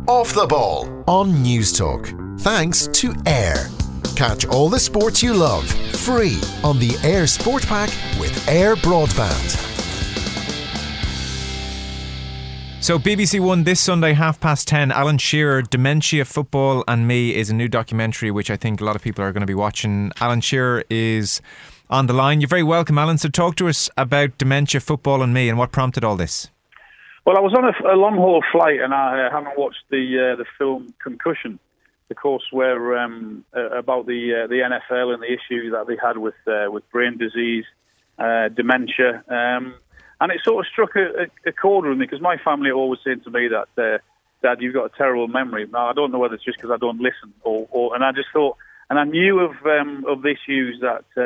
Off the Ball on News Talk. Thanks to Air. Catch all the sports you love free on the Air Sport Pack with Air Broadband. So BBC One this Sunday, 10:30, Alan Shearer, Dementia, Football and Me is a new documentary which I think a lot of people are going to be watching. Alan Shearer is on the line. You're very welcome, Alan. So talk to us about Dementia, Football and Me and what prompted all this. Well, I was on a long-haul flight and I haven't watched the film Concussion, the course where about the NFL and the issues that they had with brain disease, dementia, and it sort of struck a chord with me because my family are always saying to me that, Dad, you've got a terrible memory. Now, I don't know whether it's just because I don't listen, and I just thought, and I knew of the issues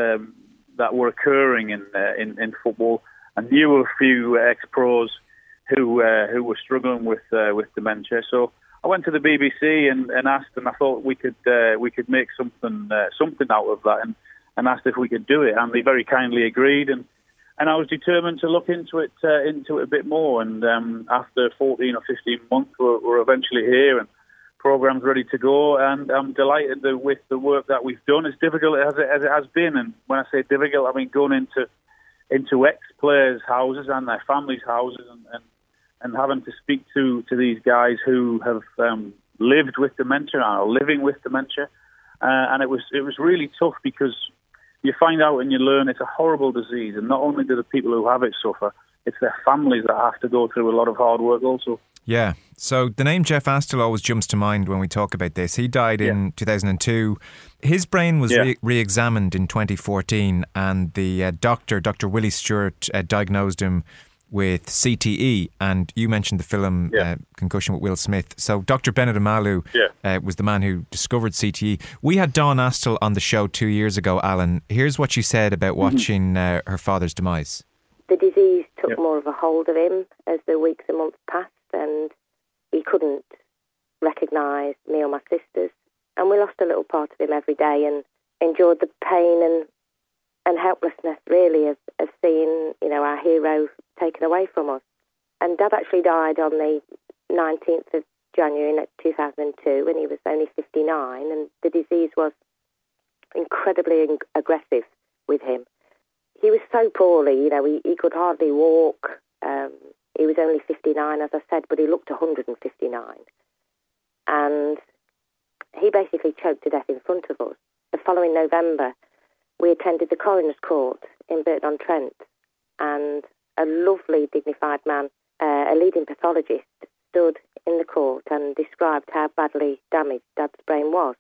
that were occurring in football. I knew of a few ex-pros who were struggling with dementia. So I went to the BBC and asked, and I thought we could make something out of that, and asked if we could do it, and they very kindly agreed. And I was determined to look into it a bit more. And after 14 or 15 months, we're eventually here, and program's ready to go. And I'm delighted with the work that we've done. As difficult as it has been, and when I say difficult, I mean going into ex-players' houses and their families' houses, and having to speak to these guys who have lived with dementia and are living with dementia. And it was really tough because you find out and you learn it's a horrible disease, and not only do the people who have it suffer, it's their families that have to go through a lot of hard work also. Yeah. So the name Jeff Astle always jumps to mind when we talk about this. He died in 2002. His brain was re-examined in 2014, and the Dr. Willie Stewart, diagnosed him with CTE, and you mentioned the film Concussion with Will Smith. So Dr. Bennett Omalu was the man who discovered CTE. We had Dawn Astle on the show 2 years ago, Alan. Here's what she said about watching her father's demise. The disease took more of a hold of him as the weeks and months passed, and he couldn't recognise me or my sisters. And we lost a little part of him every day and endured the pain and helplessness, really, of seeing, our hero taken away from us. And Dad actually died on the 19th of January 2002, and he was only 59, and the disease was incredibly aggressive with him. He was so poorly, he could hardly walk. He was only 59, as I said, but he looked 159. And he basically choked to death in front of us. The following November, we attended the coroner's court in Burton-on-Trent, and a lovely, dignified man, a leading pathologist, stood in the court and described how badly damaged Dad's brain was.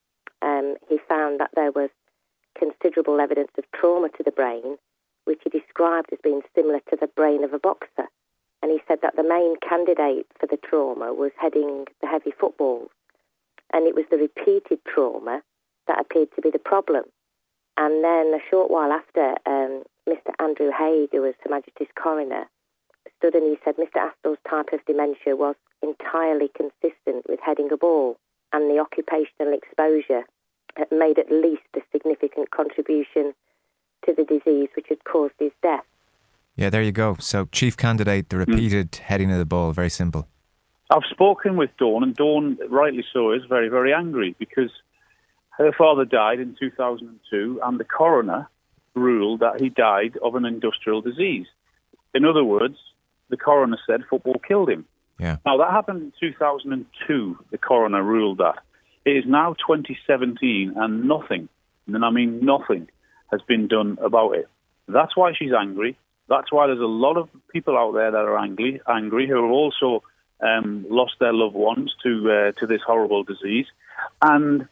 He found that there was considerable evidence of trauma to the brain, which he described as being similar to the brain of a boxer. And he said that the main candidate for the trauma was heading the heavy footballs, and it was the repeated trauma that appeared to be the problem. And then a short while after, Mr. Andrew Haig, who was Her Majesty's coroner, stood and he said Mr. Astle's type of dementia was entirely consistent with heading a ball, and the occupational exposure had made at least a significant contribution to the disease which had caused his death. Yeah, there you go. So chief candidate, the repeated heading of the ball, very simple. I've spoken with Dawn, and Dawn, rightly so, is very, very angry because her father died in 2002, and the coroner ruled that he died of an industrial disease. In other words, the coroner said football killed him. Yeah. Now, that happened in 2002, the coroner ruled that. It is now 2017, and nothing, and I mean nothing, has been done about it. That's why she's angry. That's why there's a lot of people out there that are angry who have also lost their loved ones to this horrible disease. And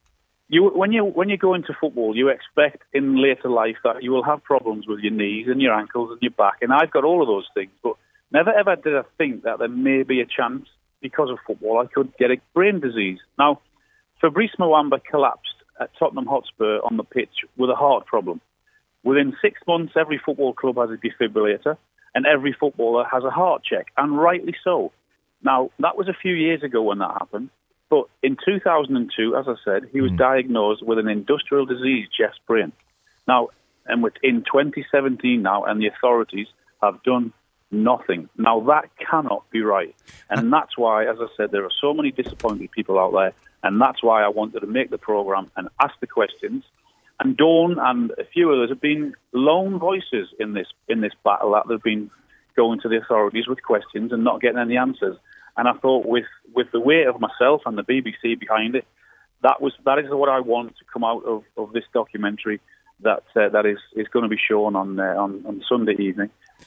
when you go into football, you expect in later life that you will have problems with your knees and your ankles and your back, and I've got all of those things, but never ever did I think that there may be a chance, because of football, I could get a brain disease. Now, Fabrice Muamba collapsed at Tottenham Hotspur on the pitch with a heart problem. Within 6 months, every football club has a defibrillator, and every footballer has a heart check, and rightly so. Now, that was a few years ago when that happened, but in 2002, as I said, he was diagnosed with an industrial disease, Jeff's brain. Now, and in 2017 now, and the authorities have done Nothing. Now, that cannot be right. And that's why, as I said, there are so many disappointed people out there. And that's why I wanted to make the programme and ask the questions. And Dawn and a few others have been lone voices in this battle, that they've been going to the authorities with questions and not getting any answers. And I thought with the weight of myself and the BBC behind it, that is what I want to come out of this documentary that is going to be shown on Sunday evening.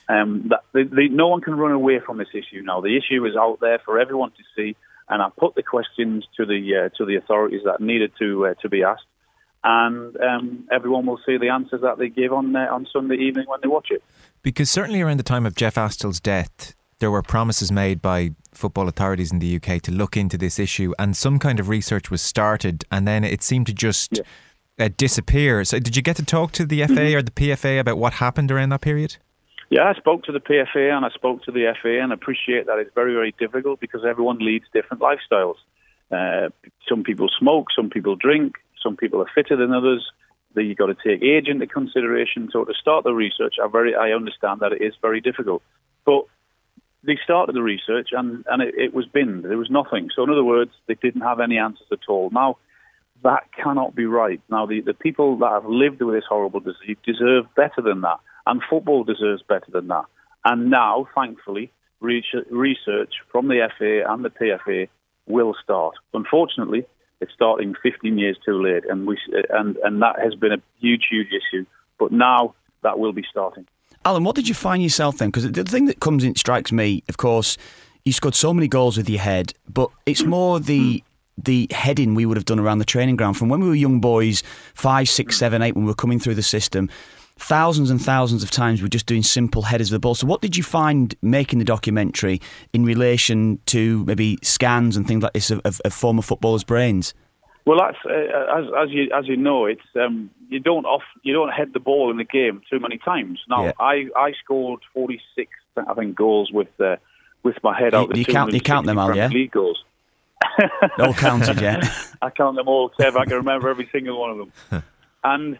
No one can run away from this issue now. The issue is out there for everyone to see, and I put the questions to the authorities that needed to be asked, and everyone will see the answers that they give on Sunday evening when they watch it. Because certainly around the time of Jeff Astle's death, there were promises made by football authorities in the UK to look into this issue, and some kind of research was started, and then it seemed to just disappear. So did you get to talk to the FA or the PFA about what happened around that period? Yeah, I spoke to the PFA and I spoke to the FA, and appreciate that it's very, very difficult because everyone leads different lifestyles. Some people smoke, some people drink, some people are fitter than others. You've got to take age into consideration. So to start the research, I understand that it is very difficult. But they started the research and it was binned. There was nothing. So in other words, they didn't have any answers at all. Now, that cannot be right. Now, the people that have lived with this horrible disease deserve better than that. And football deserves better than that. And now, thankfully, research from the FA and the PFA will start. Unfortunately, it's starting 15 years too late, and that has been a huge, huge issue. But now that will be starting. Alan, what did you find yourself then? Because the thing that strikes me, of course, you scored so many goals with your head, but it's more the heading we would have done around the training ground from when we were young boys, 5, 6, 7, 8, when we were coming through the system. Thousands and thousands of times we're just doing simple headers of the ball. So what did you find making the documentary in relation to maybe scans and things like this of former footballers' brains? Well, that's as you know, it's you don't head the ball in the game too many times. Now, I scored 46, I think, goals with my head out. You count them all, yeah? League goals. All counted, yeah. I count them all, Kev. I can remember every single one of them. And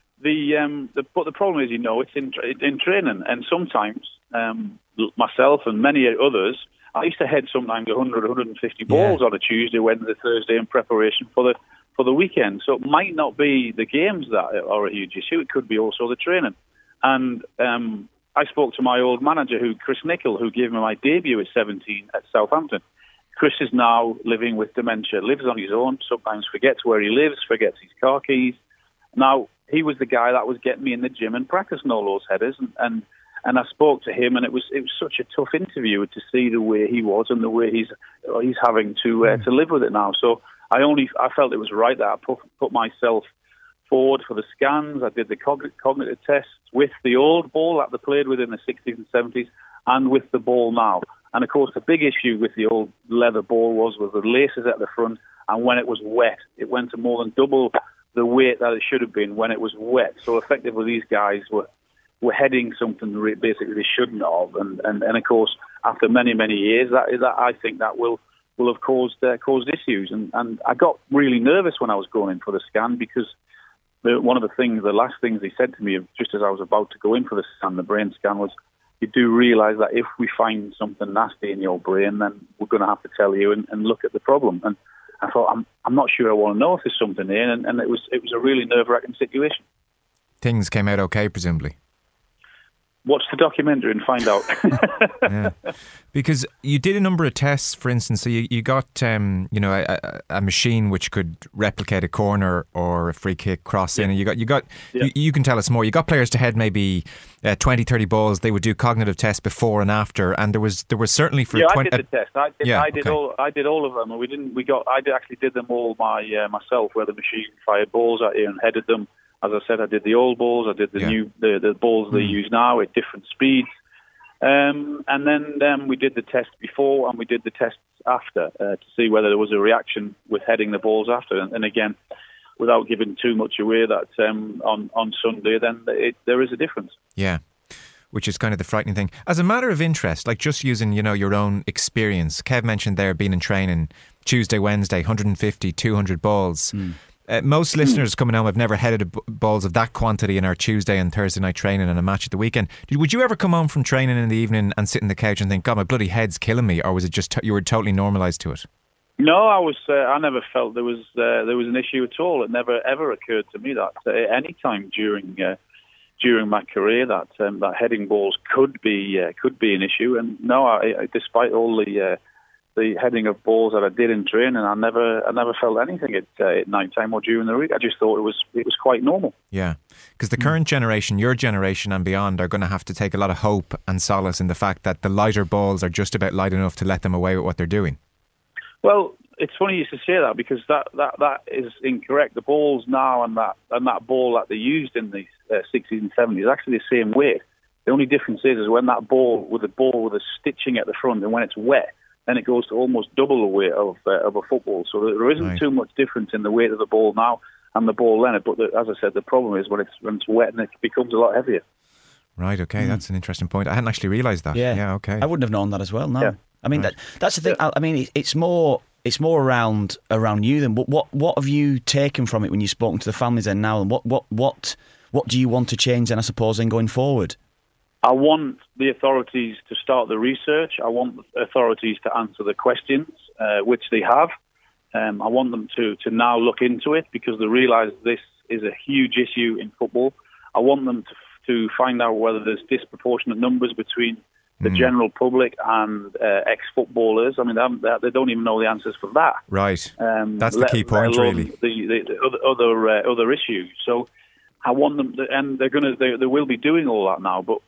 but the problem is, it's in training, and sometimes myself and many others, I used to head sometimes 100, 150 balls on a Tuesday, Wednesday, Thursday in preparation for the weekend. So it might not be the games that are a huge issue. It could be also the training. And I spoke to my old manager, Chris Nicholl, who gave me my debut at 17 at Southampton. Chris is now living with dementia, lives on his own, sometimes forgets where he lives, forgets his car keys. Now, he was the guy that was getting me in the gym and practicing all those headers, and I spoke to him, and it was such a tough interview to see the way he was and the way he's having to live with it now. So I felt it was right that I put myself forward for the scans. I did the cognitive tests with the old ball that they played with in the 60s and 70s, and with the ball now. And of course, the big issue with the old leather ball was the laces at the front, and when it was wet, it went to more than double the weight that it should have been when it was wet. So effectively, these guys were heading something basically they shouldn't have, and of course, after many, many years, that I think that will have caused issues. And I got really nervous when I was going in for the scan, because the last things they said to me just as I was about to go in for the scan, the brain scan, was, you do realise that if we find something nasty in your brain, then we're going to have to tell you and look at the problem. And I thought, I'm not sure I want to know if there's something there, and it was a really nerve-wracking situation. Things came out okay, presumably. Watch the documentary and find out. Yeah. Because you did a number of tests, for instance. So you got a machine which could replicate a corner or a free kick cross in, and you can tell us more. You got players to head maybe 20, 30 balls. They would do cognitive tests before and after, and there was certainly for I did the test. I did all of them, and I actually did them all myself, where the machine fired balls at you and headed them. As I said, I did the old balls, I did the balls they use now at different speeds. And then we did the test before and we did the tests after to see whether there was a reaction with heading the balls after. And again, without giving too much away, that on Sunday, then there is a difference. Yeah, which is kind of the frightening thing. As a matter of interest, like just using, your own experience, Kev mentioned there being in training Tuesday, Wednesday, 150, 200 balls. Most listeners coming home have never headed balls of that quantity in our Tuesday and Thursday night training and a match at the weekend. Would you ever come home from training in the evening and sit on the couch and think, God, my bloody head's killing me? Or was it just you were totally normalised to it? No, I never felt there was an issue at all. It never ever occurred to me that at any time during my career that heading balls could be an issue. And no, I despite all the heading of balls that I did in training, I never felt anything at night time or during the week. I just thought it was quite normal. Yeah, because the current generation, your generation and beyond, are going to have to take a lot of hope and solace in the fact that the lighter balls are just about light enough to let them away with what they're doing. Well, it's funny you should say that, because that is incorrect. The balls now and that ball that they used in the 60s and 70s is actually the same weight. The only difference is when that ball with a stitching at the front, and when it's wet, then it goes to almost double the weight of a football. So there isn't too much difference in the weight of the ball now and the ball then. But as I said, the problem is when it's wet and it becomes a lot heavier. Right. Okay, that's an interesting point. I hadn't actually realised that. Yeah. Okay. I wouldn't have known that as well. No. Yeah. I mean that's the thing. I mean it's more around you than what have you taken from it when you've spoken to the families then now, and what do you want to change then, I suppose, then going forward? I want the authorities to start the research. I want the authorities to answer the questions, which they have. I want them to now look into it, because they realise this is a huge issue in football. I want them to find out whether there's disproportionate numbers between the general public and ex-footballers. I mean, they don't even know the answers for that. Right. That's the key point, really. The other issues. So I want them, and they will be doing all that now. But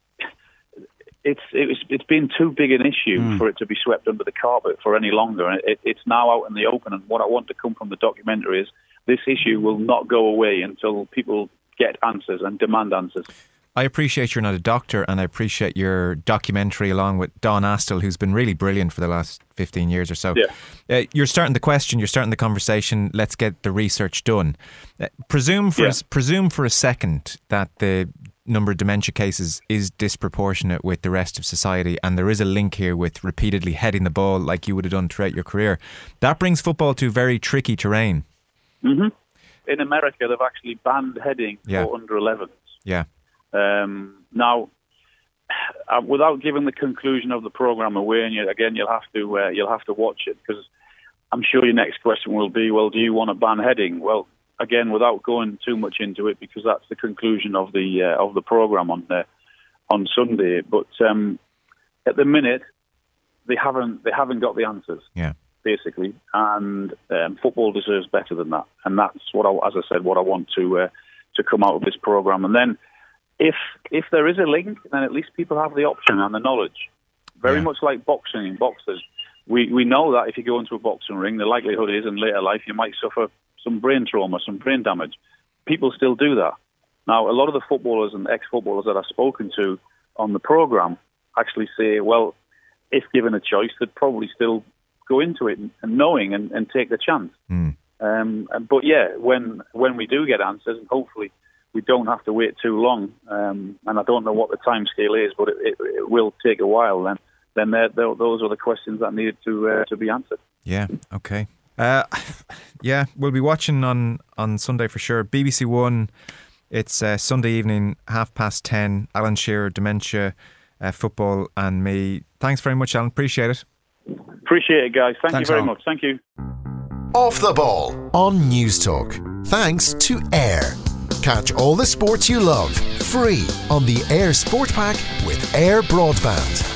it's been too big an issue for it to be swept under the carpet for any longer. It's now out in the open, and what I want to come from the documentary is this issue will not go away until people get answers and demand answers. I appreciate you're not a doctor, and I appreciate your documentary along with Don Astle, who's been really brilliant for the last 15 years or so. Yeah. You're starting the conversation, let's get the research done. Presume for a second that the number of dementia cases is disproportionate with the rest of society, and there is a link here with repeatedly heading the ball like you would have done throughout your career. That brings football to very tricky terrain. Mm-hmm. In America, they've actually banned heading for under 11s. Yeah. Now, without giving the conclusion of the programme away, and you'll have to watch it, because I'm sure your next question will be, well, do you want to ban heading? Well, again, without going too much into it, because that's the conclusion of the programme on Sunday. But at the minute, they haven't got the answers. Yeah. Basically, and football deserves better than that, and that's what I want to come out of this programme. And then, if there is a link, then at least people have the option and the knowledge. Very much like boxing and boxers, we know that if you go into a boxing ring, the likelihood is in later life you might suffer some brain trauma, some brain damage. People still do that. Now, a lot of the footballers and ex-footballers that I've spoken to on the programme actually say, well, if given a choice, they'd probably still go into it and knowing and take the chance. But yeah, when we do get answers, and hopefully we don't have to wait too long, and I don't know what the time scale is, but it will take a while, then those are the questions that needed to be answered. Yeah, okay. We'll be watching on Sunday for sure. BBC One, it's Sunday evening, 10:30, Alan Shearer, Dementia, Football and me. Thanks very much, Alan, appreciate it. Appreciate it, guys. Thanks you very much. Thank you. Off the Ball on News Talk. Thanks to Air. Catch all the sports you love free on the Air Sport Pack with Air Broadband.